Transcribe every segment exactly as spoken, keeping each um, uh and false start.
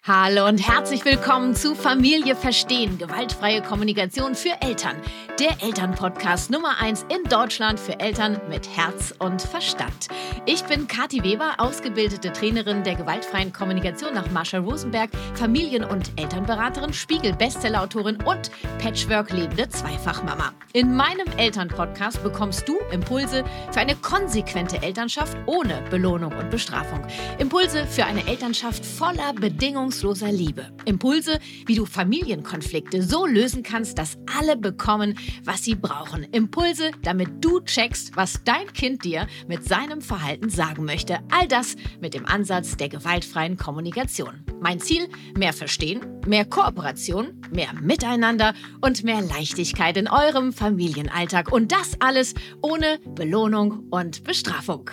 Hallo und herzlich willkommen zu Familie verstehen, gewaltfreie Kommunikation für Eltern. Der Elternpodcast Nummer eins in Deutschland für Eltern mit Herz und Verstand. Ich bin Kathi Weber, ausgebildete Trainerin der gewaltfreien Kommunikation nach Marshall Rosenberg, Familien- und Elternberaterin, Spiegel-Bestsellerautorin und Patchwork-lebende Zweifachmama. In meinem Elternpodcast bekommst du Impulse für eine konsequente Elternschaft ohne Belohnung und Bestrafung. Impulse für eine Elternschaft voller Bedingungsloser Liebe. Impulse, wie du Familienkonflikte so lösen kannst, dass alle bekommen, was sie brauchen. Impulse, damit du checkst, was dein Kind dir mit seinem Verhalten sagen möchte. All das mit dem Ansatz der gewaltfreien Kommunikation. Mein Ziel: mehr Verstehen, mehr Kooperation, mehr Miteinander und mehr Leichtigkeit in eurem Familienalltag. Und das alles ohne Belohnung und Bestrafung.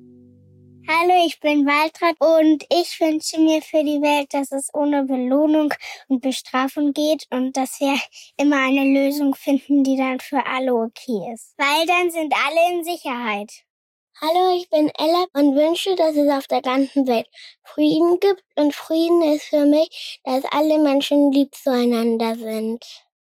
Hallo, ich bin Waltraud und ich wünsche mir für die Welt, dass es ohne Belohnung und Bestrafung geht und dass wir immer eine Lösung finden, die dann für alle okay ist. Weil dann sind alle in Sicherheit. Hallo, ich bin Ella und wünsche, dass es auf der ganzen Welt Frieden gibt. Und Frieden ist für mich, dass alle Menschen lieb zueinander sind.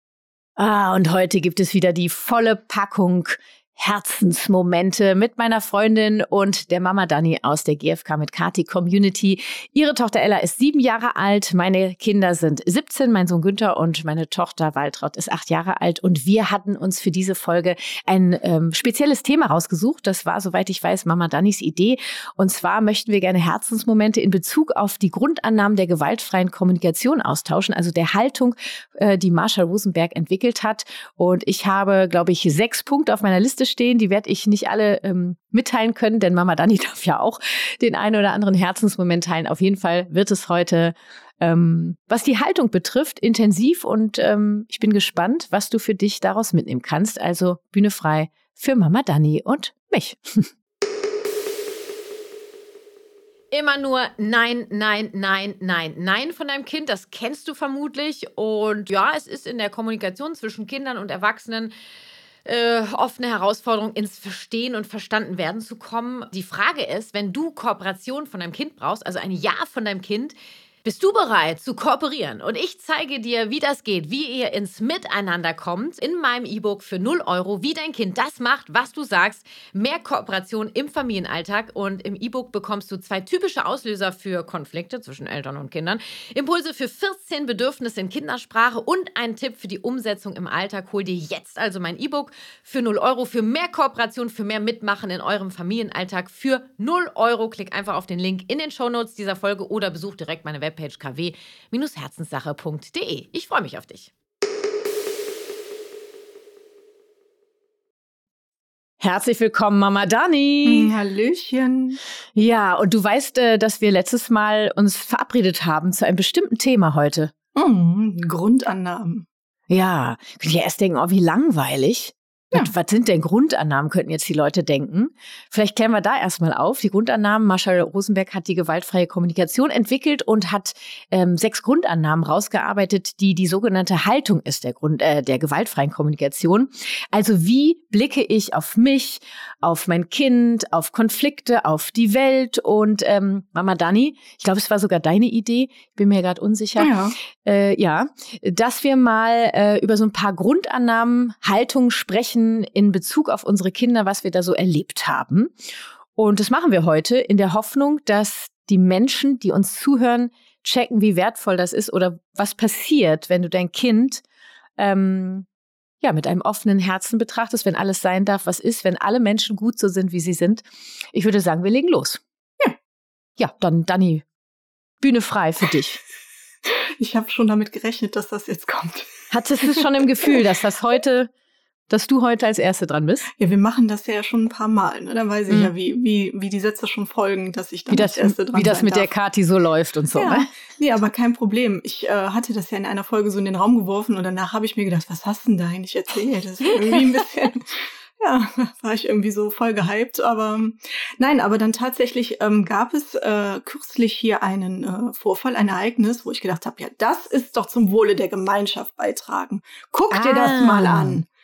Ah, und heute gibt es wieder die volle Packung Herzensmomente mit meiner Freundin und der Mama Dani aus der G F K mit Kathi Community. Ihre Tochter Ella ist sieben Jahre alt, meine Kinder sind siebzehn, mein Sohn Günther und meine Tochter Waltraud ist acht Jahre alt. Und wir hatten uns für diese Folge ein ähm, spezielles Thema rausgesucht. Das war, soweit ich weiß, Mama Danis Idee. Und zwar möchten wir gerne Herzensmomente in Bezug auf die Grundannahmen der gewaltfreien Kommunikation austauschen, also der Haltung, äh, die Marshall Rosenberg entwickelt hat. Und ich habe, glaube ich, sechs Punkte auf meiner Liste stehen. Die werde ich nicht alle ähm, mitteilen können, denn Mama Dani darf ja auch den einen oder anderen Herzensmoment teilen. Auf jeden Fall wird es heute, ähm, was die Haltung betrifft, intensiv und ähm, ich bin gespannt, was du für dich daraus mitnehmen kannst. Also Bühne frei für Mama Dani und mich. Immer nur Nein, Nein, Nein, Nein, Nein von deinem Kind. Das kennst du vermutlich. Und ja, es ist in der Kommunikation zwischen Kindern und Erwachsenen Äh, oft eine Herausforderung, ins Verstehen und Verstandenwerden zu kommen. Die Frage ist, wenn du Kooperation von deinem Kind brauchst, also ein Ja von deinem Kind, bist du bereit zu kooperieren? Und ich zeige dir, wie das geht, wie ihr ins Miteinander kommt in meinem E-Book für null Euro, wie dein Kind das macht, was du sagst. Mehr Kooperation im Familienalltag. Und im E-Book bekommst du zwei typische Auslöser für Konflikte zwischen Eltern und Kindern, Impulse für vierzehn Bedürfnisse in Kindersprache und einen Tipp für die Umsetzung im Alltag. Hol dir jetzt also mein E-Book für null Euro, für mehr Kooperation, für mehr Mitmachen in eurem Familienalltag für null Euro. Klick einfach auf den Link in den Shownotes dieser Folge oder besuch direkt meine Website k w Herzenssache punkt d e. Ich freue mich auf dich. Herzlich willkommen, Mama Dani. Hallöchen. Ja, und du weißt, dass wir letztes Mal uns verabredet haben zu einem bestimmten Thema heute. Mm, Grundannahmen. Ja, könnt ihr erst denken, oh, wie langweilig. Ja. Was sind denn Grundannahmen, könnten jetzt die Leute denken. Vielleicht klären wir da erstmal auf. Die Grundannahmen, Marshall Rosenberg hat die gewaltfreie Kommunikation entwickelt und hat ähm, sechs Grundannahmen rausgearbeitet, die die sogenannte Haltung ist der Grund äh, der gewaltfreien Kommunikation. Also wie blicke ich auf mich, auf mein Kind, auf Konflikte, auf die Welt und ähm, Mama Dani, ich glaube, es war sogar deine Idee, ich bin mir gerade unsicher, ja, äh, ja, dass wir mal äh, über so ein paar Grundannahmen, Haltungen sprechen in Bezug auf unsere Kinder, was wir da so erlebt haben. Und das machen wir heute in der Hoffnung, dass die Menschen, die uns zuhören, checken, wie wertvoll das ist oder was passiert, wenn du dein Kind ähm, ja mit einem offenen Herzen betrachtest, wenn alles sein darf, was ist, wenn alle Menschen gut so sind, wie sie sind. Ich würde sagen, wir legen los. Ja, ja dann Dani, Bühne frei für dich. Ich habe schon damit gerechnet, dass das jetzt kommt. Hattest du schon im Gefühl, dass das heute dass du heute als Erste dran bist? Ja, wir machen das ja schon ein paar Mal. Ne? Dann weiß ich mhm. ja, wie, wie, wie die Sätze schon folgen, dass ich dann wie das, als Erste dran bin. Wie das sein mit darf. der Kathi so läuft und so. Ja, ne? Nee, aber kein Problem. Ich äh, hatte das ja in einer Folge so in den Raum geworfen und danach habe ich mir gedacht, was hast du denn da eigentlich erzählt? Das ist irgendwie ein bisschen... Ja, war ich irgendwie so voll gehypt, aber nein, aber dann tatsächlich ähm, gab es äh, kürzlich hier einen äh, Vorfall, ein Ereignis, wo ich gedacht habe, ja, das ist doch zum Wohle der Gemeinschaft beitragen. Guck ah. dir das mal an.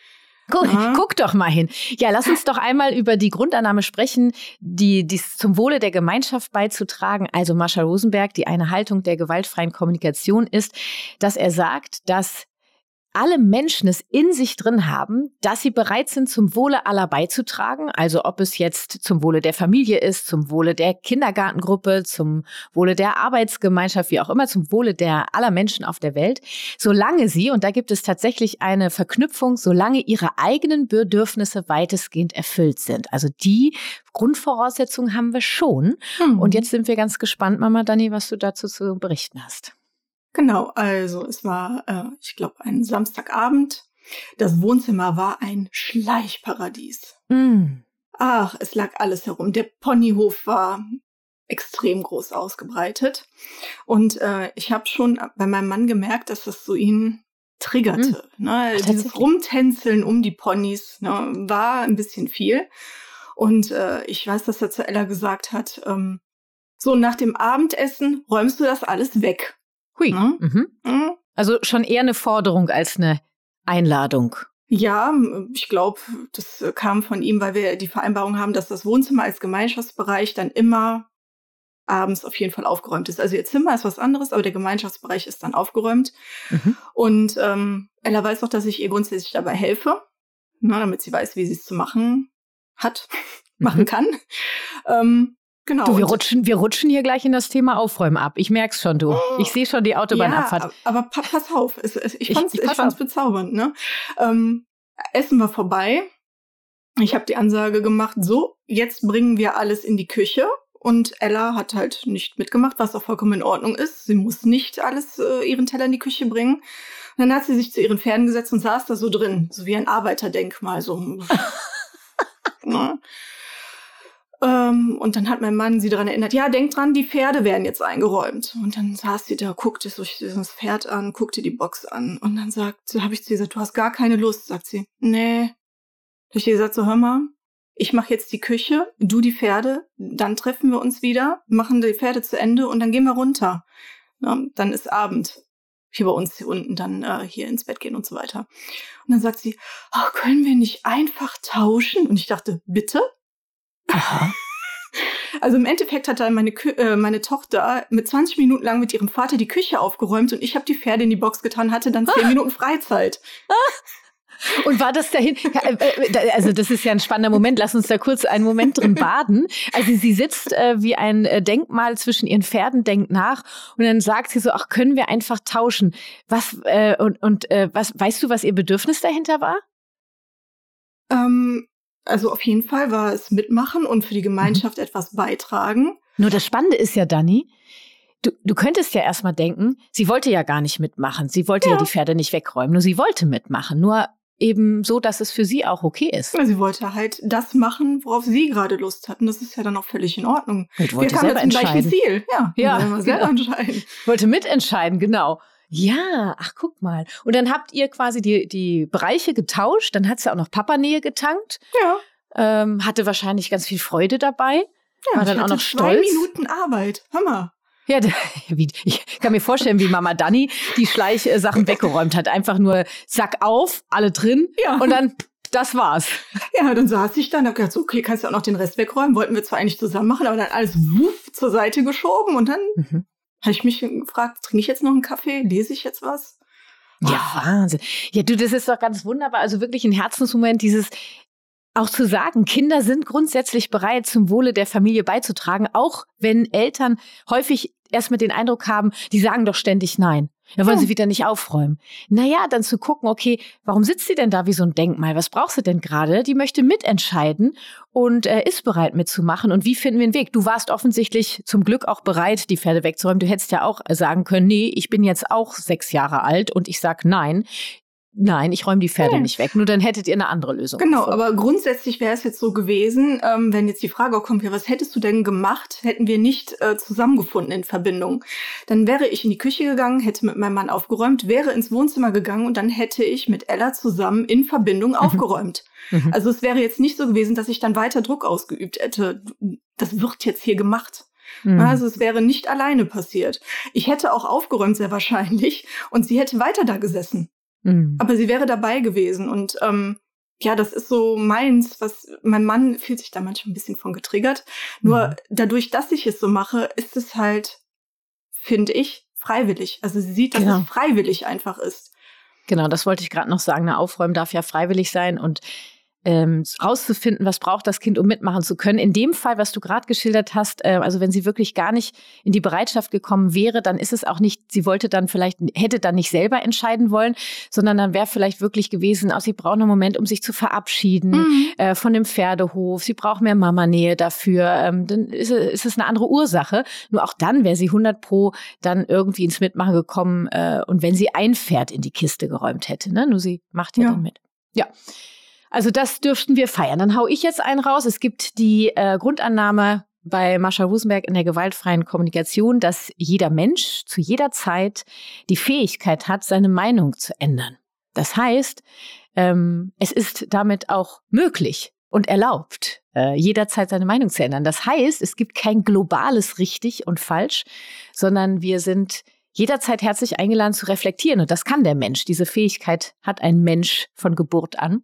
Guck, ja. guck doch mal hin. Ja, lass uns doch einmal über die Grundannahme sprechen, die, die zum Wohle der Gemeinschaft beizutragen. Also Marshall Rosenberg, die eine Haltung der gewaltfreien Kommunikation ist, dass er sagt, dass alle Menschen es in sich drin haben, dass sie bereit sind, zum Wohle aller beizutragen. Also ob es jetzt zum Wohle der Familie ist, zum Wohle der Kindergartengruppe, zum Wohle der Arbeitsgemeinschaft, wie auch immer, zum Wohle der aller Menschen auf der Welt. Solange sie, und da gibt es tatsächlich eine Verknüpfung, solange ihre eigenen Bedürfnisse weitestgehend erfüllt sind. Also die Grundvoraussetzungen haben wir schon. Hm. Und jetzt sind wir ganz gespannt, Mama Dani, was du dazu zu berichten hast. Genau, also es war, äh, ich glaube, ein Samstagabend. Das Wohnzimmer war ein Schleichparadies. Mm. Ach, es lag alles herum. Der Ponyhof war extrem groß ausgebreitet. Und äh, ich habe schon bei meinem Mann gemerkt, dass das so ihn triggerte. Mm. Ne? Ach, dieses Rumtänzeln um die Ponys, ne, war ein bisschen viel. Und äh, ich weiß, dass er zu Ella gesagt hat, ähm, so nach dem Abendessen räumst du das alles weg. Hui. Ja. Mhm. Mhm. Also schon eher eine Forderung als eine Einladung. Ja, ich glaube, das kam von ihm, weil wir die Vereinbarung haben, dass das Wohnzimmer als Gemeinschaftsbereich dann immer abends auf jeden Fall aufgeräumt ist. Also ihr Zimmer ist was anderes, aber der Gemeinschaftsbereich ist dann aufgeräumt. Mhm. Und ähm, Ella weiß auch, dass ich ihr grundsätzlich dabei helfe, na, damit sie weiß, wie sie es zu machen hat, mhm. machen kann. Ähm, Genau. Du, wir rutschen, wir rutschen hier gleich in das Thema Aufräumen ab. Ich merk's schon, du. Ich sehe schon die Autobahnabfahrt. Ja, aber pa- pass auf. Es, es, ich fand's, ich, ich fand's bezaubernd. Ne? Ähm, Essen war vorbei. Ich habe die Ansage gemacht, so, jetzt bringen wir alles in die Küche. Und Ella hat halt nicht mitgemacht, was auch vollkommen in Ordnung ist. Sie muss nicht alles äh, ihren Teller in die Küche bringen. Und dann hat sie sich zu ihren Pferden gesetzt und saß da so drin, so wie ein Arbeiterdenkmal. So. Ne? Ähm, und dann hat mein Mann sie daran erinnert, ja, denk dran, die Pferde werden jetzt eingeräumt. Und dann saß sie da, guckte sich das Pferd an, guckte die Box an. Und dann sagt, habe ich zu ihr gesagt, du hast gar keine Lust, sagt sie. Nee. Hab ich ihr gesagt, so hör mal, ich mache jetzt die Küche, du die Pferde, dann treffen wir uns wieder, machen die Pferde zu Ende und dann gehen wir runter. Ja, dann ist Abend. Hier bei uns hier unten dann äh, hier ins Bett gehen und so weiter. Und dann sagt sie, oh, können wir nicht einfach tauschen? Und ich dachte, bitte? Aha. Also im Endeffekt hat dann meine, Kü- äh, meine Tochter mit zwanzig Minuten lang mit ihrem Vater die Küche aufgeräumt und ich habe die Pferde in die Box getan, hatte dann zehn ah. Minuten Freizeit. Ah. Und war das dahin, also das ist ja ein spannender Moment, lass uns da kurz einen Moment drin baden. Also sie sitzt äh, wie ein Denkmal zwischen ihren Pferden, denkt nach und dann sagt sie so, ach, können wir einfach tauschen. Was, äh, und, und äh, was, weißt du, was ihr Bedürfnis dahinter war? Ähm, Also auf jeden Fall war es mitmachen und für die Gemeinschaft mhm. etwas beitragen. Nur das Spannende ist ja, Dani, du, du könntest ja erstmal denken, sie wollte ja gar nicht mitmachen. Sie wollte ja. ja die Pferde nicht wegräumen, nur sie wollte mitmachen. Nur eben so, dass es für sie auch okay ist. Ja, sie wollte halt das machen, worauf sie gerade Lust hat. Und das ist ja dann auch völlig in Ordnung. Und wollte Wir kamen selber zum gleichen Ziel. Ja, ja wir selber genau. entscheiden. Wollte mitentscheiden, genau. Ja, ach guck mal. Und dann habt ihr quasi die, die Bereiche getauscht. Dann hat sie auch noch Papanähe getankt. Ja. Ähm, hatte wahrscheinlich ganz viel Freude dabei. Ja, war dann ich auch hatte noch zwei stolz. Minuten Arbeit. Hammer. Ja, ich kann mir vorstellen, wie Mama Dani die Schleichsachen weggeräumt hat. Einfach nur Sack auf, alle drin ja. und dann, das war's. Ja, dann saß ich dann, hab gedacht, so, okay, kannst du auch noch den Rest wegräumen. Wollten wir zwar eigentlich zusammen machen, aber dann alles wuff zur Seite geschoben und dann mhm. habe ich mich gefragt, trinke ich jetzt noch einen Kaffee? Lese ich jetzt was? Ja, oh. Wahnsinn. Ja, du, das ist doch ganz wunderbar. Also wirklich ein Herzensmoment, dieses auch zu sagen, Kinder sind grundsätzlich bereit, zum Wohle der Familie beizutragen, auch wenn Eltern häufig erstmal den Eindruck haben, die sagen doch ständig nein. Da wollen ja. sie wieder nicht aufräumen. Naja, dann zu gucken, okay, warum sitzt sie denn da wie so ein Denkmal? Was braucht sie denn gerade? Die möchte mitentscheiden und äh, ist bereit mitzumachen. Und wie finden wir einen Weg? Du warst offensichtlich zum Glück auch bereit, die Pferde wegzuräumen. Du hättest ja auch sagen können, nee, ich bin jetzt auch sechs Jahre alt und ich sag nein. Nein, ich räume die Pferde ja. nicht weg. Nur dann hättet ihr eine andere Lösung. Genau, gefunden. Aber grundsätzlich wäre es jetzt so gewesen, ähm, wenn jetzt die Frage auch kommt, ja, was hättest du denn gemacht, hätten wir nicht äh, zusammengefunden in Verbindung. Dann wäre ich in die Küche gegangen, hätte mit meinem Mann aufgeräumt, wäre ins Wohnzimmer gegangen und dann hätte ich mit Ella zusammen in Verbindung mhm. aufgeräumt. Mhm. Also es wäre jetzt nicht so gewesen, dass ich dann weiter Druck ausgeübt hätte. Das wird jetzt hier gemacht. Mhm. Also es wäre nicht alleine passiert. Ich hätte auch aufgeräumt, sehr wahrscheinlich, und sie hätte weiter da gesessen. Mhm. Aber sie wäre dabei gewesen und ähm, ja, das ist so meins, was mein Mann fühlt sich da manchmal ein bisschen von getriggert. Nur mhm. dadurch, dass ich es so mache, ist es halt, finde ich, freiwillig. Also sie sieht, dass genau. es freiwillig einfach ist. Genau, das wollte ich gerade noch sagen. Eine Aufräumen darf ja freiwillig sein und ähm, rauszufinden, was braucht das Kind, um mitmachen zu können. In dem Fall, was du gerade geschildert hast, äh, also wenn sie wirklich gar nicht in die Bereitschaft gekommen wäre, dann ist es auch nicht, sie wollte dann vielleicht, hätte dann nicht selber entscheiden wollen, sondern dann wäre vielleicht wirklich gewesen, oh, sie braucht einen Moment, um sich zu verabschieden mhm. äh, von dem Pferdehof, sie braucht mehr Mamanähe dafür, ähm, dann ist, ist es eine andere Ursache. Nur auch dann wäre sie hundert Pro dann irgendwie ins Mitmachen gekommen äh, und wenn sie ein Pferd in die Kiste geräumt hätte, ne? Nur sie macht ja, ja. dann mit. Ja. Also das dürften wir feiern. Dann hau ich jetzt einen raus. Es gibt die äh, Grundannahme bei Marshall Rosenberg in der gewaltfreien Kommunikation, dass jeder Mensch zu jeder Zeit die Fähigkeit hat, seine Meinung zu ändern. Das heißt, ähm, es ist damit auch möglich und erlaubt, äh, jederzeit seine Meinung zu ändern. Das heißt, es gibt kein globales richtig und falsch, sondern wir sind jederzeit herzlich eingeladen zu reflektieren. Und das kann der Mensch. Diese Fähigkeit hat ein Mensch von Geburt an.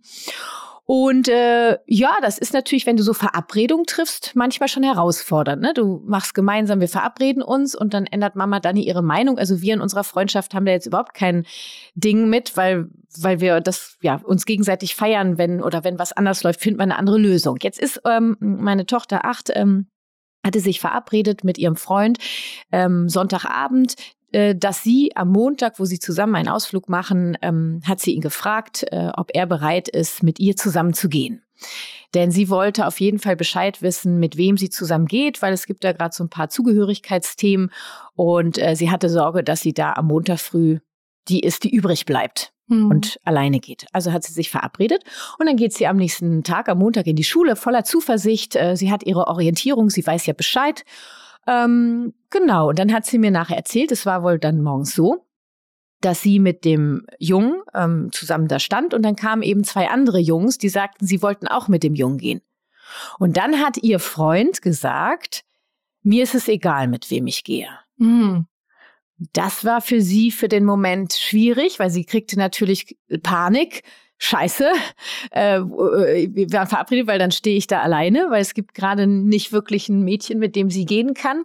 Und äh, ja, das ist natürlich, wenn du so Verabredungen triffst, manchmal schon herausfordernd. Ne? Du machst gemeinsam, wir verabreden uns und dann ändert Mama Dani ihre Meinung. Also wir in unserer Freundschaft haben da jetzt überhaupt kein Ding mit, weil weil wir das ja uns gegenseitig feiern, wenn oder wenn was anders läuft, finden wir eine andere Lösung. Jetzt ist ähm, meine Tochter acht, ähm, hatte sich verabredet mit ihrem Freund ähm, Sonntagabend, dass sie am Montag, wo sie zusammen einen Ausflug machen, ähm, hat sie ihn gefragt, äh, ob er bereit ist, mit ihr zusammen zu gehen. Denn sie wollte auf jeden Fall Bescheid wissen, mit wem sie zusammen geht, weil es gibt da gerade so ein paar Zugehörigkeitsthemen und äh, sie hatte Sorge, dass sie da am Montag früh die ist, die übrig bleibt mhm. und alleine geht. Also hat sie sich verabredet und dann geht sie am nächsten Tag, am Montag in die Schule, voller Zuversicht. Äh, sie hat ihre Orientierung, sie weiß ja Bescheid. Ähm, genau, und dann hat sie mir nachher erzählt, es war wohl dann morgens so, dass sie mit dem Jungen ähm, zusammen da stand und dann kamen eben zwei andere Jungs, die sagten, sie wollten auch mit dem Jungen gehen. Und dann hat ihr Freund gesagt, mir ist es egal, mit wem ich gehe. Mhm. Das war für sie für den Moment schwierig, weil sie kriegte natürlich Panik. Scheiße, äh, wir waren verabredet, weil dann stehe ich da alleine, weil es gibt gerade nicht wirklich ein Mädchen, mit dem sie gehen kann.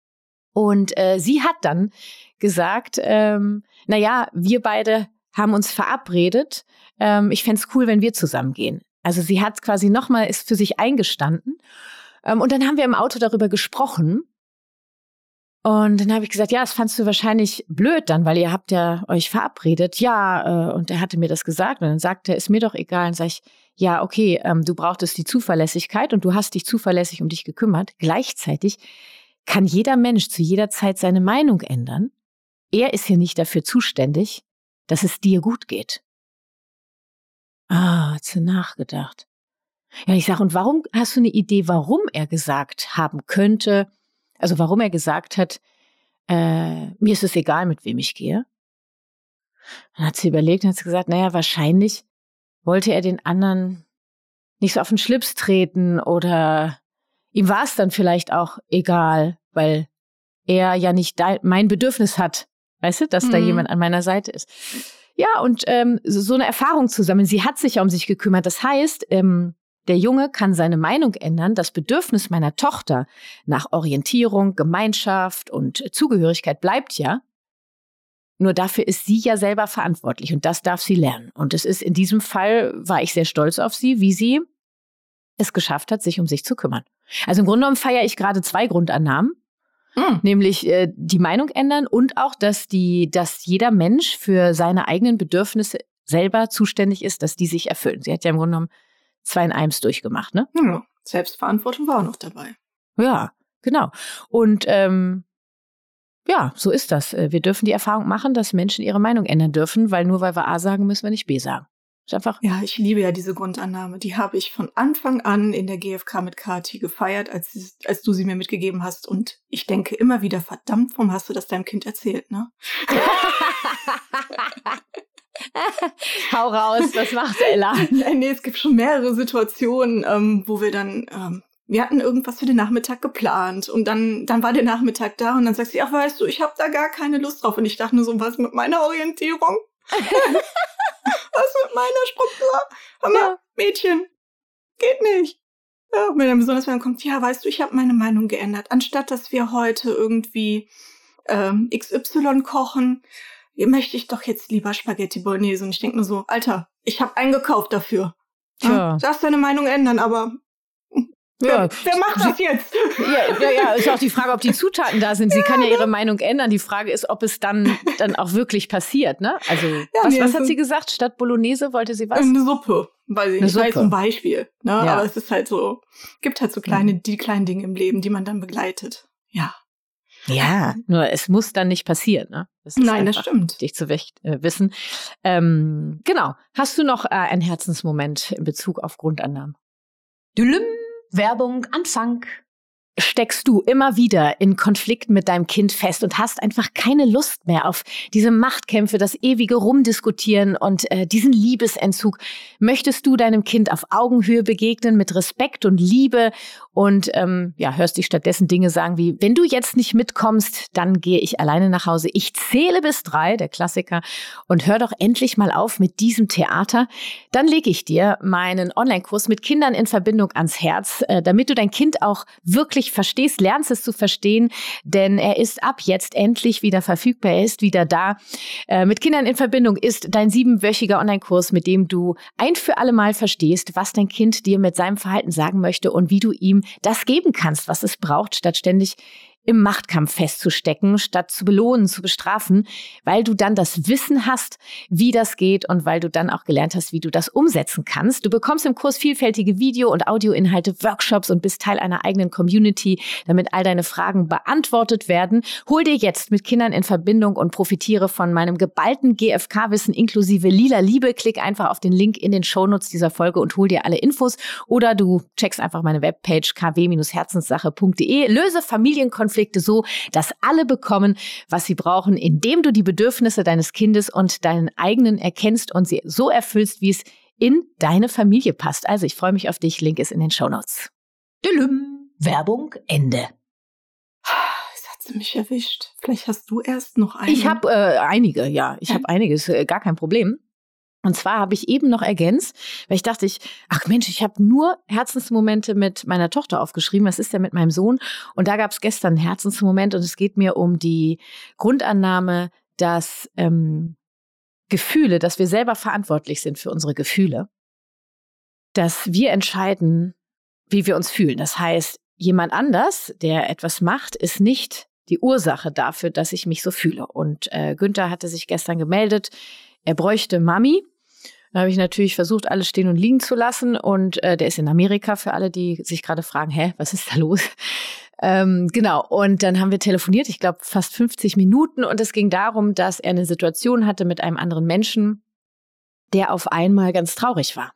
Und äh, sie hat dann gesagt, ähm, na ja, wir beide haben uns verabredet. Ähm, ich fänd's cool, wenn wir zusammen gehen. Also sie hat quasi nochmal ist für sich eingestanden. Ähm, und dann haben wir im Auto darüber gesprochen. Und dann habe ich gesagt, ja, das fandst du wahrscheinlich blöd dann, weil ihr habt ja euch verabredet. Ja, äh, und er hatte mir das gesagt. Und dann sagte er, ist mir doch egal. Und sage ich, ja, okay, ähm, du brauchtest die Zuverlässigkeit und du hast dich zuverlässig um dich gekümmert. Gleichzeitig kann jeder Mensch zu jeder Zeit seine Meinung ändern. Er ist hier nicht dafür zuständig, dass es dir gut geht. Ah, hat sie nachgedacht. Ja, ich sage, und warum hast du eine Idee, warum er gesagt haben könnte, also warum er gesagt hat, äh, mir ist es egal, mit wem ich gehe? Dann hat sie überlegt und hat gesagt, naja, wahrscheinlich wollte er den anderen nicht so auf den Schlips treten oder ihm war es dann vielleicht auch egal, weil er ja nicht de- mein Bedürfnis hat, weißt du, dass mhm. da jemand an meiner Seite ist. Ja, und ähm, so, so eine Erfahrung zu sammeln. Sie hat sich ja um sich gekümmert. Das heißt, ähm, der Junge kann seine Meinung ändern. Das Bedürfnis meiner Tochter nach Orientierung, Gemeinschaft und Zugehörigkeit bleibt ja. Nur dafür ist sie ja selber verantwortlich und das darf sie lernen. Und es ist in diesem Fall, war ich sehr stolz auf sie, wie sie es geschafft hat, sich um sich zu kümmern. Also im Grunde genommen feiere ich gerade zwei Grundannahmen, mhm. nämlich äh, die Meinung ändern und auch, dass die, dass jeder Mensch für seine eigenen Bedürfnisse selber zuständig ist, dass die sich erfüllen. Sie hat ja im Grunde genommen zwei in eins durchgemacht, ne? Ja, Selbstverantwortung war auch noch dabei. Ja, genau. Und ähm, ja, so ist das. Wir dürfen die Erfahrung machen, dass Menschen ihre Meinung ändern dürfen, weil nur weil wir A sagen, müssen wir nicht B sagen. Ist einfach. Ja, ich liebe ja diese Grundannahme. Die habe ich von Anfang an in der G F K mit Kathi gefeiert, als, als du sie mir mitgegeben hast. Und ich denke immer wieder, verdammt, warum hast du das deinem Kind erzählt, ne? Hau raus, was macht Ella? Nee, es gibt schon mehrere Situationen, ähm, wo wir dann, ähm, wir hatten irgendwas für den Nachmittag geplant und dann dann war der Nachmittag da und dann sagt sie, ach weißt du, ich habe da gar keine Lust drauf. Und ich dachte nur so, was mit meiner Orientierung? Was mit meiner Struktur? Hör mal, ja. Mädchen, geht nicht. Ja, wenn dann besonders, wenn dann kommt, ja, weißt du, ich habe meine Meinung geändert. Anstatt, dass wir heute irgendwie ähm, X Y kochen, möchte ich doch jetzt lieber Spaghetti Bolognese. Und ich denke nur so, Alter, ich habe eingekauft dafür. Ja. Ja, du darfst deine Meinung ändern, aber ja. wer, wer macht das jetzt? Ja, ja, ja, ist auch die Frage, ob die Zutaten da sind. Sie ja, kann ja ihre ne? Meinung ändern. Die Frage ist, ob es dann, dann auch wirklich passiert, ne? Also, ja, was, nee, was hat sie gesagt? Statt Bolognese wollte sie was? Eine Suppe. Weiß ich nicht, das war jetzt ein Beispiel, ne? Ja. Aber es ist halt so, gibt halt so kleine, mhm. die kleinen Dinge im Leben, die man dann begleitet. Ja. Ja, nur es muss dann nicht passieren, ne? Das ist Nein, das stimmt. Wichtig zu äh, wissen. Ähm, genau. Hast du noch äh, einen Herzensmoment in Bezug auf Grundannahmen? Dülüm, Werbung, Anfang. Steckst du immer wieder in Konflikten mit deinem Kind fest und hast einfach keine Lust mehr auf diese Machtkämpfe, das ewige Rumdiskutieren und äh, diesen Liebesentzug? Möchtest du deinem Kind auf Augenhöhe begegnen mit Respekt und Liebe und ähm, ja, hörst dich stattdessen Dinge sagen wie, wenn du jetzt nicht mitkommst, dann gehe ich alleine nach Hause. Ich zähle bis drei, der Klassiker, und hör doch endlich mal auf mit diesem Theater. Dann lege ich dir meinen Online-Kurs mit Kindern in Verbindung ans Herz, äh, damit du dein Kind auch wirklich verstehst, lernst es zu verstehen, denn er ist ab jetzt endlich wieder verfügbar, er ist wieder da. Äh, mit Kindern in Verbindung ist dein siebenwöchiger Online-Kurs, mit dem du ein für alle Mal verstehst, was dein Kind dir mit seinem Verhalten sagen möchte und wie du ihm das geben kannst, was es braucht, statt ständig im Machtkampf festzustecken, statt zu belohnen, zu bestrafen, weil du dann das Wissen hast, wie das geht und weil du dann auch gelernt hast, wie du das umsetzen kannst. Du bekommst im Kurs vielfältige Video- und Audioinhalte, Workshops und bist Teil einer eigenen Community, damit all deine Fragen beantwortet werden. Hol dir jetzt mit Kindern in Verbindung und profitiere von meinem geballten G F K-Wissen inklusive lila Liebe. Klick einfach auf den Link in den Shownotes dieser Folge und hol dir alle Infos. Oder du checkst einfach meine Webpage k w herzenssache punkt d e. Löse Familienkonflikte so, dass alle bekommen, was sie brauchen, indem du die Bedürfnisse deines Kindes und deinen eigenen erkennst und sie so erfüllst, wie es in deine Familie passt. Also ich freue mich auf dich. Link ist in den Shownotes. Dülüm. Werbung, Ende. Jetzt hat sie mich erwischt. Vielleicht hast du erst noch eine. Ich habe äh, einige, ja. Ich habe einiges, äh, gar kein Problem. Und zwar habe ich eben noch ergänzt, weil ich dachte, ich, ach Mensch, ich habe nur Herzensmomente mit meiner Tochter aufgeschrieben. Was ist denn mit meinem Sohn? Und da gab es gestern einen Herzensmoment und es geht mir um die Grundannahme, dass ähm, Gefühle, dass wir selber verantwortlich sind für unsere Gefühle, dass wir entscheiden, wie wir uns fühlen. Das heißt, jemand anders, der etwas macht, ist nicht die Ursache dafür, dass ich mich so fühle. Und äh, Günther hatte sich gestern gemeldet, er bräuchte Mami. Da habe ich natürlich versucht, alles stehen und liegen zu lassen. Und äh, der ist in Amerika, für alle, die sich gerade fragen, hä, was ist da los? Ähm, genau, und dann haben wir telefoniert, ich glaube fast fünfzig Minuten. Und es ging darum, dass er eine Situation hatte mit einem anderen Menschen, der auf einmal ganz traurig war.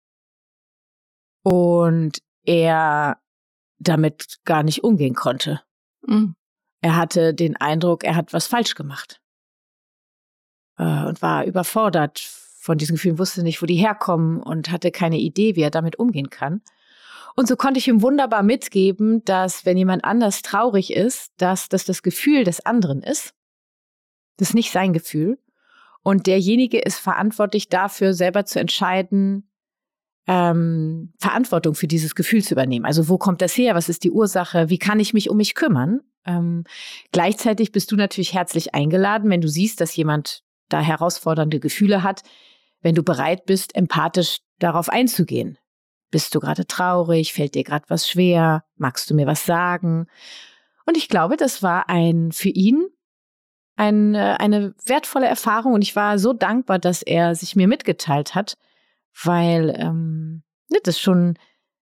Und er damit gar nicht umgehen konnte. Mhm. Er hatte den Eindruck, er hat was falsch gemacht. Und war überfordert von diesen Gefühlen, wusste nicht, wo die herkommen und hatte keine Idee, wie er damit umgehen kann. Und so konnte ich ihm wunderbar mitgeben, dass wenn jemand anders traurig ist, dass das das Gefühl des anderen ist. Das ist nicht sein Gefühl. Und derjenige ist verantwortlich dafür, selber zu entscheiden, ähm, Verantwortung für dieses Gefühl zu übernehmen. Also wo kommt das her? Was ist die Ursache? Wie kann ich mich um mich kümmern? Ähm, gleichzeitig bist du natürlich herzlich eingeladen, wenn du siehst, dass jemand da herausfordernde Gefühle hat, wenn du bereit bist, empathisch darauf einzugehen. Bist du gerade traurig? Fällt dir gerade was schwer? Magst du mir was sagen? Und ich glaube, das war ein für ihn ein, eine wertvolle Erfahrung und ich war so dankbar, dass er sich mir mitgeteilt hat, weil ähm, das schon,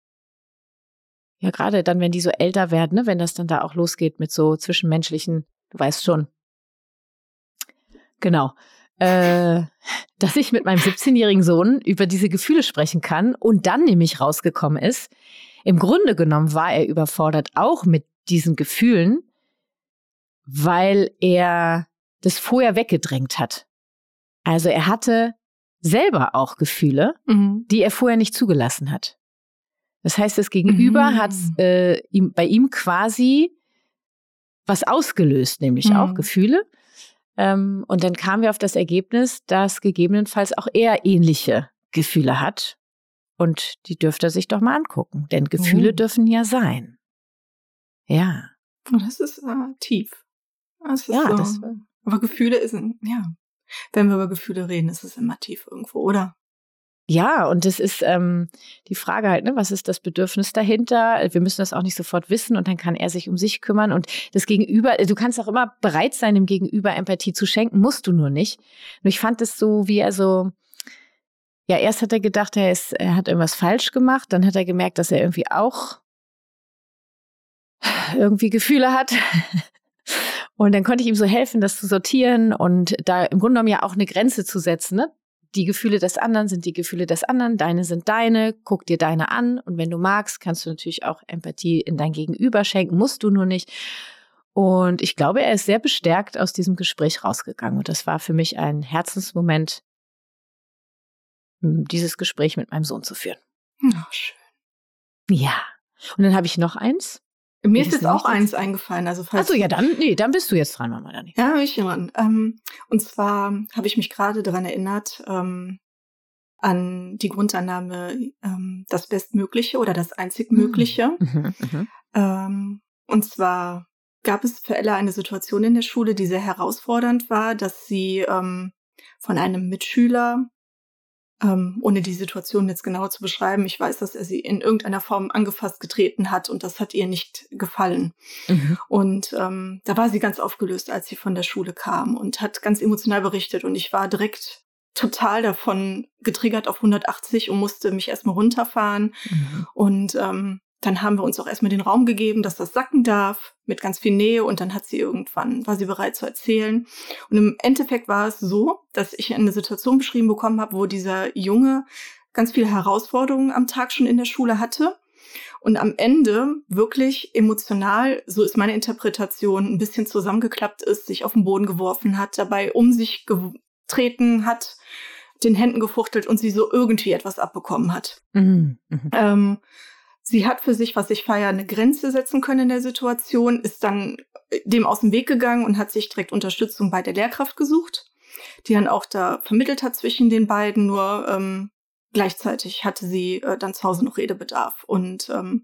ja gerade dann, wenn die so älter werden, ne, wenn das dann da auch losgeht mit so zwischenmenschlichen, du weißt schon, genau, äh, dass ich mit meinem siebzehnjährigen Sohn über diese Gefühle sprechen kann und dann nämlich rausgekommen ist, im Grunde genommen war er überfordert auch mit diesen Gefühlen, weil er das vorher weggedrängt hat. Also er hatte selber auch Gefühle, mhm. die er vorher nicht zugelassen hat. Das heißt, das Gegenüber mhm. hat äh, ihm, bei ihm quasi was ausgelöst, nämlich mhm. auch Gefühle, Ähm, und dann kamen wir auf das Ergebnis, dass gegebenenfalls auch er ähnliche Gefühle hat. Und die dürfte er sich doch mal angucken. Denn Gefühle oh. dürfen ja sein. Ja. Oh, das ist äh, tief. Das ist ja, so. das, aber Gefühle sind, ja. Wenn wir über Gefühle reden, ist es immer tief irgendwo, oder? Ja, und es ist ähm, die Frage halt, ne, was ist das Bedürfnis dahinter? Wir müssen das auch nicht sofort wissen und dann kann er sich um sich kümmern und das Gegenüber, du kannst auch immer bereit sein, dem Gegenüber Empathie zu schenken, musst du nur nicht. Und ich fand es so, wie er so, ja, erst hat er gedacht, er, ist, er hat irgendwas falsch gemacht, dann hat er gemerkt, dass er irgendwie auch irgendwie Gefühle hat. Und dann konnte ich ihm so helfen, das zu sortieren und da im Grunde genommen ja auch eine Grenze zu setzen, ne? Die Gefühle des anderen sind die Gefühle des anderen, deine sind deine, guck dir deine an und wenn du magst, kannst du natürlich auch Empathie in dein Gegenüber schenken, musst du nur nicht. Und ich glaube, er ist sehr bestärkt aus diesem Gespräch rausgegangen und das war für mich ein Herzensmoment, dieses Gespräch mit meinem Sohn zu führen. Oh, schön. Ja, und dann habe ich noch eins. Mir ist jetzt auch eins eingefallen. Also falls Ach so, ja, dann, nee, dann bist du jetzt dran, Mama Dani. Ja, bin ich dran. Ähm, und zwar habe ich mich gerade daran erinnert, ähm, an die Grundannahme, ähm, das Bestmögliche oder das Einzigmögliche. Mhm, mhm. Ähm, und zwar gab es für Ella eine Situation in der Schule, die sehr herausfordernd war, dass sie ähm, von einem Mitschüler, Ähm, ohne die Situation jetzt genauer zu beschreiben, ich weiß, dass er sie in irgendeiner Form angefasst getreten hat und das hat ihr nicht gefallen. Mhm. Und ähm, da war sie ganz aufgelöst, als sie von der Schule kam und hat ganz emotional berichtet und ich war direkt total davon getriggert auf hundertachtzig und musste mich erstmal runterfahren. Mhm. Und ähm, dann haben wir uns auch erstmal den Raum gegeben, dass das sacken darf, mit ganz viel Nähe. Und dann hat sie irgendwann, war sie bereit zu erzählen. Und im Endeffekt war es so, dass ich eine Situation beschrieben bekommen habe, wo dieser Junge ganz viele Herausforderungen am Tag schon in der Schule hatte. Und am Ende wirklich emotional, so ist meine Interpretation, ein bisschen zusammengeklappt ist, sich auf den Boden geworfen hat, dabei um sich getreten hat, den Händen gefuchtelt und sie so irgendwie etwas abbekommen hat. Mhm. Mhm. Ähm, Sie hat für sich, was ich feiere, eine Grenze setzen können in der Situation, ist dann dem aus dem Weg gegangen und hat sich direkt Unterstützung bei der Lehrkraft gesucht, die dann auch da vermittelt hat zwischen den beiden, nur ähm, gleichzeitig hatte sie äh, dann zu Hause noch Redebedarf. Und ähm,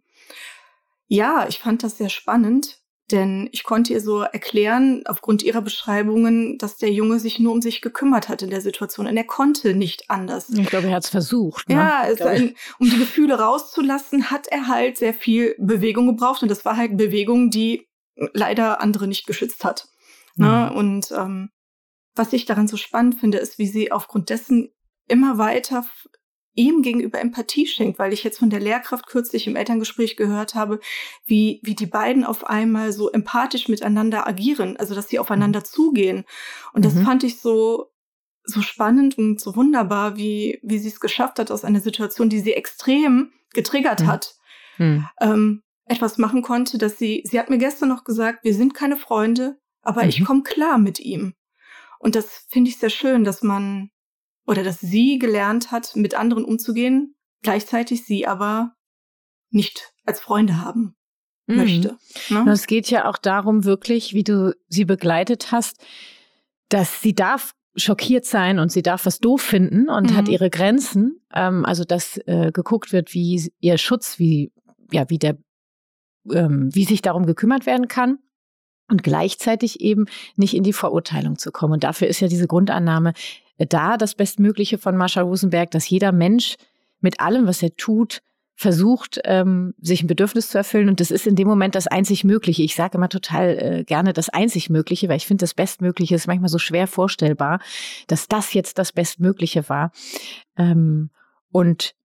ja, ich fand das sehr spannend, denn ich konnte ihr so erklären, aufgrund ihrer Beschreibungen, dass der Junge sich nur um sich gekümmert hat in der Situation. Und er konnte nicht anders. Ich glaube, er hat es versucht. Ne? Ja, es ein, um die Gefühle rauszulassen, hat er halt sehr viel Bewegung gebraucht. Und das war halt Bewegung, die leider andere nicht geschützt hat. Mhm. Ne? Und ähm, was ich daran so spannend finde, ist, wie sie aufgrund dessen immer weiter ihm gegenüber Empathie schenkt, weil ich jetzt von der Lehrkraft kürzlich im Elterngespräch gehört habe, wie wie die beiden auf einmal so empathisch miteinander agieren, also dass sie aufeinander zugehen. Und das mhm. fand ich so so spannend und so wunderbar, wie wie sie es geschafft hat, aus einer Situation, die sie extrem getriggert mhm. hat, mhm. ähm, etwas machen konnte, dass sie, sie hat mir gestern noch gesagt, wir sind keine Freunde, aber mhm. ich komme klar mit ihm. Und das finde ich sehr schön, dass man oder dass sie gelernt hat, mit anderen umzugehen, gleichzeitig sie aber nicht als Freunde haben mhm. möchte. Ne? Es geht ja auch darum, wirklich, wie du sie begleitet hast, dass sie darf schockiert sein und sie darf was doof finden und mhm. hat ihre Grenzen. Ähm, also dass äh, geguckt wird, wie ihr Schutz, wie ja, wie der, ähm, wie sich darum gekümmert werden kann. Und gleichzeitig eben nicht in die Verurteilung zu kommen. Und dafür ist ja diese Grundannahme da, das Bestmögliche von Marshall Rosenberg, dass jeder Mensch mit allem, was er tut, versucht, ähm, sich ein Bedürfnis zu erfüllen. Und das ist in dem Moment das einzig Mögliche. Ich sage immer total äh, gerne das einzig Mögliche, weil ich finde, das Bestmögliche ist manchmal so schwer vorstellbar, dass das jetzt das Bestmögliche war. Ähm, und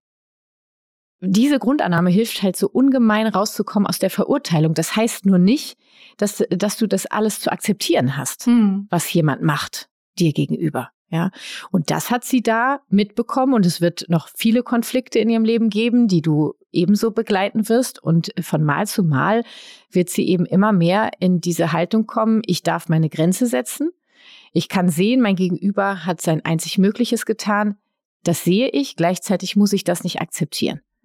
diese Grundannahme hilft halt so ungemein rauszukommen aus der Verurteilung. Das heißt nur nicht, dass, dass du das alles zu akzeptieren hast, hm. was jemand macht dir gegenüber. Ja, und das hat sie da mitbekommen und es wird noch viele Konflikte in ihrem Leben geben, die du ebenso begleiten wirst und von Mal zu Mal wird sie eben immer mehr in diese Haltung kommen, ich darf meine Grenze setzen, ich kann sehen, mein Gegenüber hat sein einzig Mögliches getan, das sehe ich, gleichzeitig muss ich das nicht akzeptieren.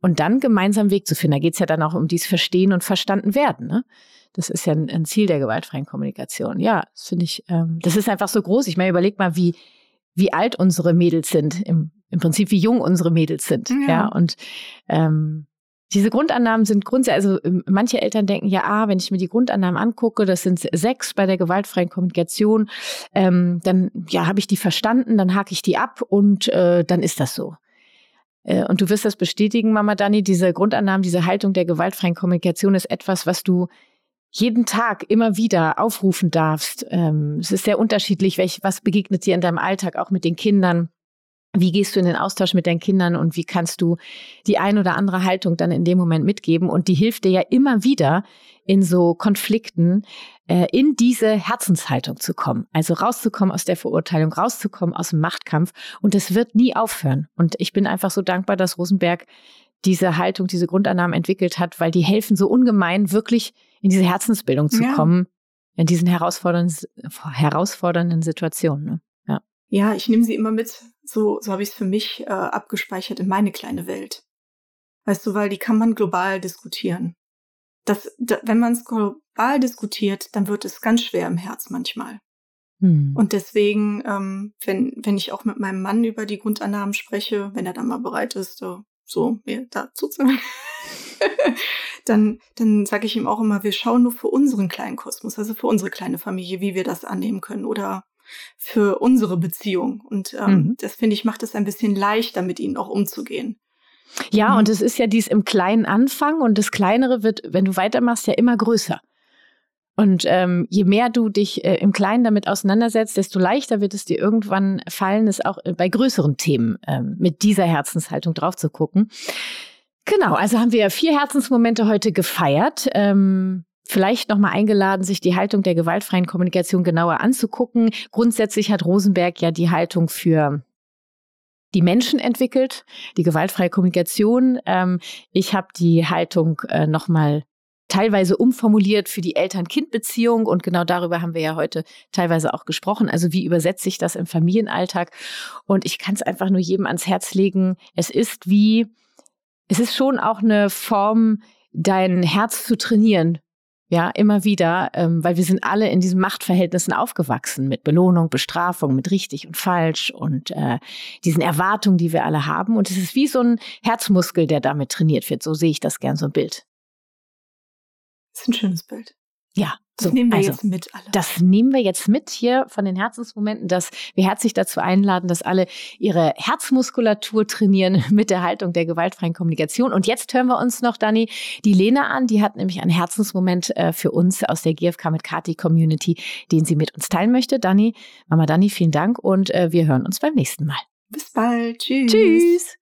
und dann gemeinsam einen Weg zu finden. Da geht es ja dann auch um dieses Verstehen und Verstanden werden, ne? Das ist ja ein, ein Ziel der gewaltfreien Kommunikation. Ja, das finde ich, ähm, das ist einfach so groß. Ich meine, überleg mal, wie, wie alt unsere Mädels sind, im, im Prinzip wie jung unsere Mädels sind. Ja, ja und ähm, diese Grundannahmen sind grundsätzlich, also manche Eltern denken ja, ah, wenn ich mir die Grundannahmen angucke, das sind sechs bei der gewaltfreien Kommunikation, ähm, dann ja, habe ich die verstanden, dann hake ich die ab und äh, dann ist das so. Äh, und du wirst das bestätigen, Mama Dani, diese Grundannahmen, diese Haltung der gewaltfreien Kommunikation ist etwas, was du jeden Tag immer wieder aufrufen darfst. Ähm, es ist sehr unterschiedlich, welch, was begegnet dir in deinem Alltag, auch mit den Kindern. Wie gehst du in den Austausch mit deinen Kindern und wie kannst du die ein oder andere Haltung dann in dem Moment mitgeben? Und die hilft dir ja immer wieder in so Konflikten, äh, in diese Herzenshaltung zu kommen. Also rauszukommen aus der Verurteilung, rauszukommen aus dem Machtkampf. Und das wird nie aufhören. Und ich bin einfach so dankbar, dass Rosenberg diese Haltung, diese Grundannahmen entwickelt hat, weil die helfen so ungemein, wirklich in diese Herzensbildung zu ja. kommen, in diesen herausfordernden, herausfordernden Situationen. Ne? Ja. Ja, ich nehme sie immer mit. So, so habe ich es für mich äh, abgespeichert in meine kleine Welt. Weißt du, weil die kann man global diskutieren. Das, da, wenn man es global diskutiert, dann wird es ganz schwer im Herz manchmal. Hm. Und deswegen, ähm, wenn, wenn ich auch mit meinem Mann über die Grundannahmen spreche, wenn er dann mal bereit ist, so, so mir da zuzuhören, dann, dann sage ich ihm auch immer, wir schauen nur für unseren kleinen Kosmos, also für unsere kleine Familie, wie wir das annehmen können oder für unsere Beziehung. Und ähm, mhm. das, finde ich, macht es ein bisschen leichter, mit ihnen auch umzugehen. Ja, mhm. und es ist ja dies im Kleinen Anfang und das Kleinere wird, wenn du weitermachst, ja immer größer. Und ähm, je mehr du dich äh, im Kleinen damit auseinandersetzt, desto leichter wird es dir irgendwann fallen, es auch äh, bei größeren Themen äh, mit dieser Herzenshaltung drauf zu gucken. Genau, also haben wir ja vier Herzensmomente heute gefeiert. Ähm, Vielleicht nochmal eingeladen, sich die Haltung der gewaltfreien Kommunikation genauer anzugucken. Grundsätzlich hat Rosenberg ja die Haltung für die Menschen entwickelt, die gewaltfreie Kommunikation. Ähm, ich habe die Haltung äh, nochmal teilweise umformuliert für die Eltern-Kind-Beziehung und genau darüber haben wir ja heute teilweise auch gesprochen. Also wie übersetze ich das im Familienalltag? Und ich kann es einfach nur jedem ans Herz legen. Es ist wie, es ist schon auch eine Form, dein Herz zu trainieren. Ja, immer wieder, ähm, weil wir sind alle in diesen Machtverhältnissen aufgewachsen mit Belohnung, Bestrafung, mit richtig und falsch und äh, diesen Erwartungen, die wir alle haben. Und es ist wie so ein Herzmuskel, der damit trainiert wird. So sehe ich das gern, so ein Bild. Das ist ein schönes Bild. Ja. Das so, nehmen wir also, jetzt mit, alle. Das nehmen wir jetzt mit hier von den Herzensmomenten, dass wir herzlich dazu einladen, dass alle ihre Herzmuskulatur trainieren mit der Haltung der gewaltfreien Kommunikation. Und jetzt hören wir uns noch, Dani, die Lena an. Die hat nämlich einen Herzensmoment äh, für uns aus der G F K mit Kathi Community, den sie mit uns teilen möchte. Dani, Mama Dani, vielen Dank und äh, wir hören uns beim nächsten Mal. Bis bald. Tschüss. Tschüss.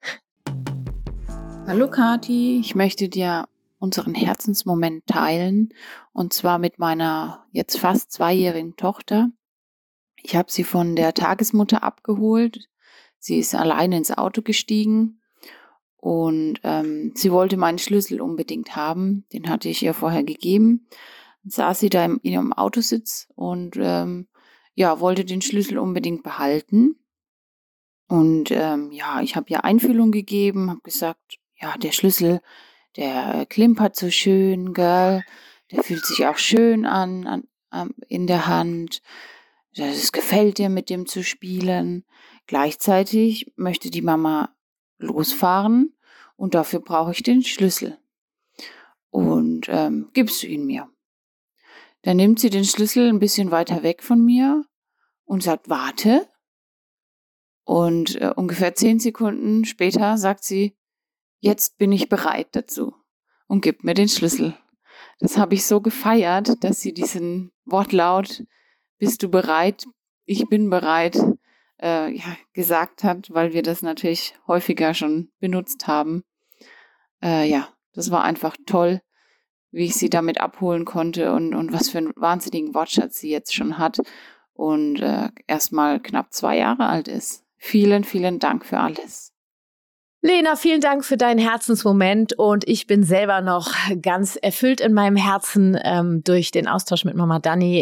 Hallo Kathi, ich möchte dir unseren Herzensmoment teilen und zwar mit meiner jetzt fast zweijährigen Tochter. Ich habe sie von der Tagesmutter abgeholt. Sie ist alleine ins Auto gestiegen und ähm, sie wollte meinen Schlüssel unbedingt haben. Den hatte ich ihr vorher gegeben. Dann saß sie da im, in ihrem Autositz und ähm, ja, wollte den Schlüssel unbedingt behalten. Und ähm, ja, ich habe ihr Einfühlung gegeben, habe gesagt, ja, der Schlüssel, der klimpert so schön, gell? Der fühlt sich auch schön an, an, an in der Hand. Es gefällt dir, mit dem zu spielen. Gleichzeitig möchte die Mama losfahren und dafür brauche ich den Schlüssel. Und ähm, gibst du ihn mir? Dann nimmt sie den Schlüssel ein bisschen weiter weg von mir und sagt, warte. Und äh, ungefähr zehn Sekunden später sagt sie, jetzt bin ich bereit dazu und gibt mir den Schlüssel. Das habe ich so gefeiert, dass sie diesen Wortlaut, bist du bereit, ich bin bereit, äh, ja, gesagt hat, weil wir das natürlich häufiger schon benutzt haben. Äh, ja, das war einfach toll, wie ich sie damit abholen konnte und, und was für einen wahnsinnigen Wortschatz sie jetzt schon hat und äh, erst mal knapp zwei Jahre alt ist. Vielen, vielen Dank für alles. Lena, vielen Dank für deinen Herzensmoment und ich bin selber noch ganz erfüllt in meinem Herzen ähm, durch den Austausch mit Mama Dani. Ich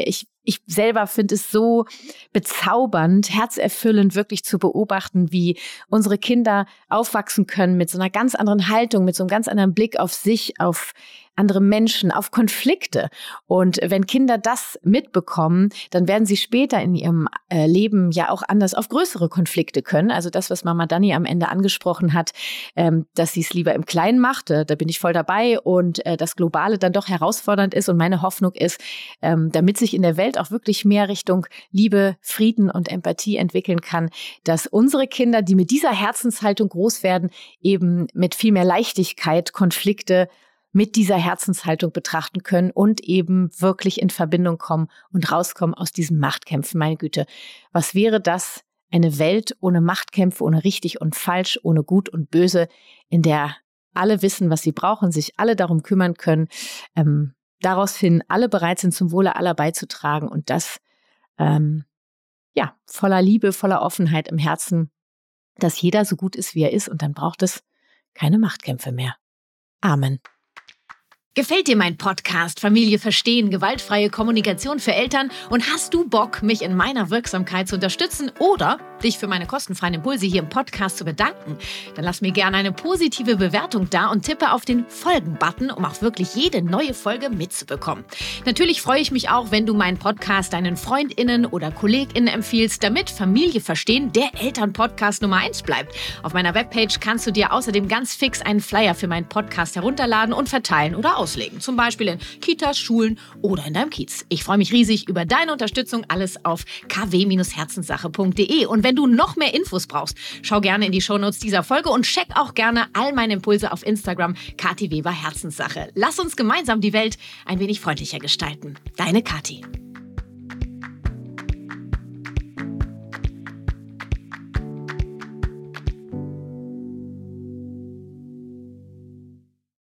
ich selber finde es so bezaubernd, herzerfüllend wirklich zu beobachten, wie unsere Kinder aufwachsen können mit so einer ganz anderen Haltung, mit so einem ganz anderen Blick auf sich, auf andere Menschen, auf Konflikte. Und wenn Kinder das mitbekommen, dann werden sie später in ihrem äh, Leben ja auch anders auf größere Konflikte können. Also das, was Mama Dani am Ende angesprochen hat, ähm, dass sie es lieber im Kleinen macht, äh, da bin ich voll dabei und äh, das Globale dann doch herausfordernd ist. Und meine Hoffnung ist, ähm, damit sich in der Welt auch wirklich mehr Richtung Liebe, Frieden und Empathie entwickeln kann, dass unsere Kinder, die mit dieser Herzenshaltung groß werden, eben mit viel mehr Leichtigkeit Konflikte mit dieser Herzenshaltung betrachten können und eben wirklich in Verbindung kommen und rauskommen aus diesen Machtkämpfen. Meine Güte, was wäre das? Eine Welt ohne Machtkämpfe, ohne richtig und falsch, ohne gut und böse, in der alle wissen, was sie brauchen, sich alle darum kümmern können, ähm, daraus finden, alle bereit sind, zum Wohle aller beizutragen und das ähm, ja voller Liebe, voller Offenheit im Herzen, dass jeder so gut ist, wie er ist und dann braucht es keine Machtkämpfe mehr. Amen. Gefällt dir mein Podcast Familie verstehen, gewaltfreie Kommunikation für Eltern und hast du Bock, mich in meiner Wirksamkeit zu unterstützen oder dich für meine kostenfreien Impulse hier im Podcast zu bedanken? Dann lass mir gerne eine positive Bewertung da und tippe auf den Folgen-Button, um auch wirklich jede neue Folge mitzubekommen. Natürlich freue ich mich auch, wenn du meinen Podcast deinen FreundInnen oder KollegInnen empfiehlst, damit Familie verstehen der Eltern-Podcast Nummer eins bleibt. Auf meiner Webpage kannst du dir außerdem ganz fix einen Flyer für meinen Podcast herunterladen und verteilen oder auslegen. Zum Beispiel in Kitas, Schulen oder in deinem Kiez. Ich freue mich riesig über deine Unterstützung. Alles auf k w Bindestrich herzenssache punkt d e. Und wenn du noch mehr Infos brauchst, schau gerne in die Shownotes dieser Folge und check auch gerne all meine Impulse auf Instagram, Kathi Weber Herzenssache. Lass uns gemeinsam die Welt ein wenig freundlicher gestalten. Deine Kathi.